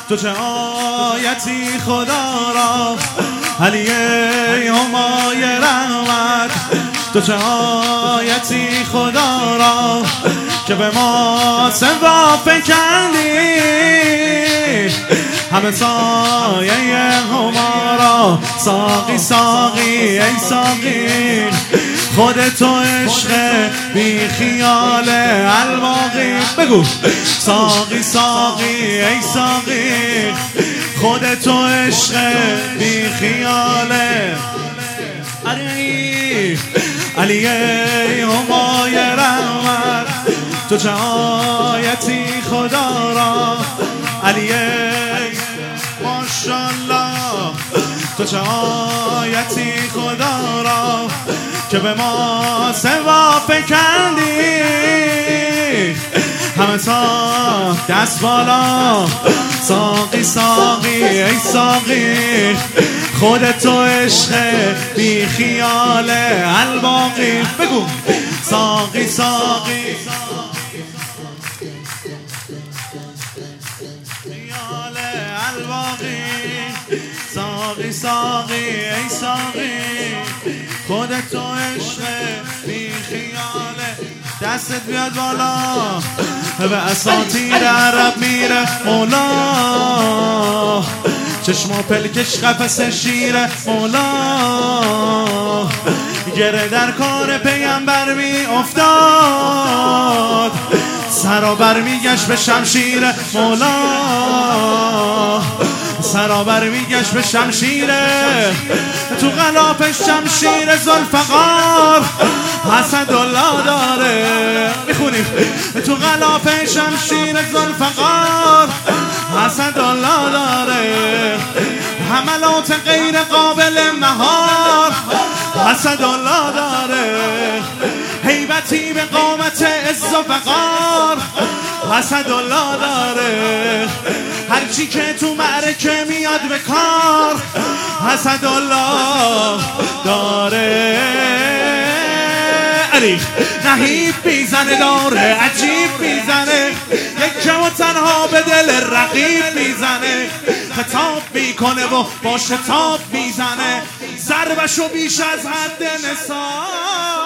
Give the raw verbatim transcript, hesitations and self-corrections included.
تو چه آیتی خدا را، علی همای رحمت. تو چه آیتی خدا را که به ما سوا فکندی، همه سایه هما را. ساقی ساقی ای ساقی، خود تو عشق بی خیال الواقی. بگو ساقی ساقی ای ساقی، خود تو عشق بی خیال علی. علی همای رحمت. تو چه آیتی خدا را، علی ماشاءالله. تو چه آیتی خدا را که به ما سوا فکندی، همه سا دست بالا. ساقی ساقی ای ساقی، خود تو عشق بی خیال الباقی. بگو ساقی ساقی خیال الباقی. ساقی ساقی ای ساقی، خود تو عشق بی خیال. دستت بیاد بالا، به اساطیر عرب میره مولا. چشم و پلکش قفس شیر مولا، گره در کار پیغمبر می افتاد. سرا بر میگشت به شمشیر مولا، سرا بر میگشت به شمشیر. تو غلافش شمشیر ذوالفقار اسدالله داره. میخونیم تو غلافش شمشیر ذوالفقار اسدالله داره. حملات غیر قابل مهار اسدالله داره. هیبتی به قامت عز و وقار اسدالله داره. هرچی که تو معرکه میاد به کار اسدالله داره. علی نهیب میزنه، داره عجیب میزنه، یکم و تنها به دل رقیب میزنه. خطاب میکنه و با شتاب میزنه، ضربشو بیش از حد نصاب.